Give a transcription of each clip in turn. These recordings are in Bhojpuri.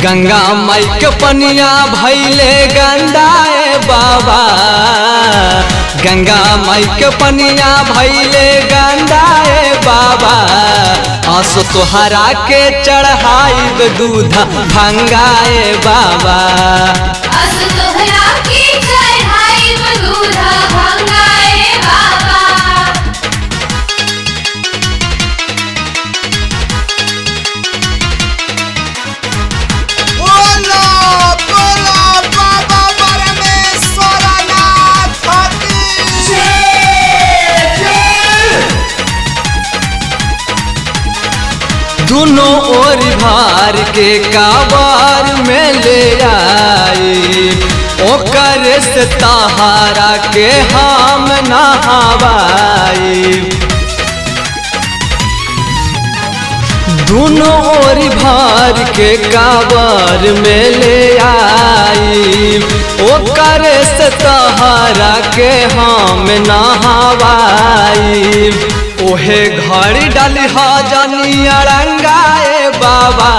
गंगा माई के पनिया भैले गंदाए बाबा, गंगा माई के पनिया भैले गंदाए बाबा। आसो तोहरा के चढ़ाई दूध भंगाए बाबा, आसो तोहरा के चढ़ाई दूध भंगाए बाबा। बोलो बोलो बाबा परमेश्वरनाथ की दोनों ओर भार के काबार में ले आई, ओकर से तहारा के हम नहावाई। दोनों ओर भार के काबार में ले आई, ओकर से तहारा के हम नहावाई। ओहे घड़ी डाली जानी अड़ंगाए बाबा,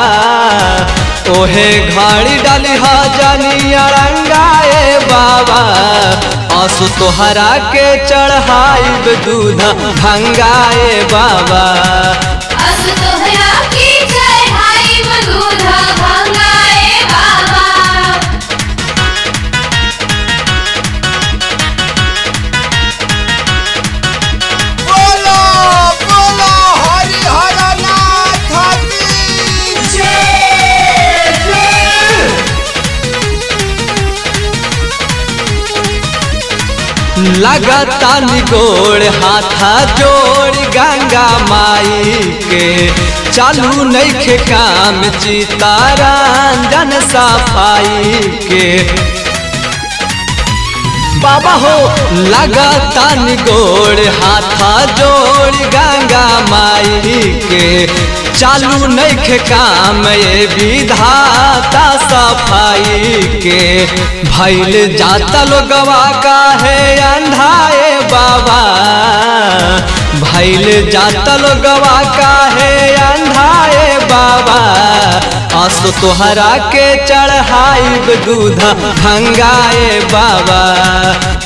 ओहे घड़ी डाली जानी अड़ंगाए बाबा। आसो तोहरा के चढ़ाई दूध भंगाए बाबा, आसो तोहरा के चढ़ाई दूध भंगाए बाबा। बोलो बोलो हरिहरनाथ की लगता निगोड़ हाथा जोड़ गंगा माई के, चालू नइखे काम चितारंजन सफाई के। बाबा हो लगता निगोड़ हाथा जोड़ गंगा माई के, चालू नइखे काम ये विधाता सफाई के। भैल जाता लोगवा काहे अंधाए बाबा, भैल जाता लोगवा काहे अंधाए बाबा। आसो तोहरा के चढ़ाई दूध भंगाए बाबा,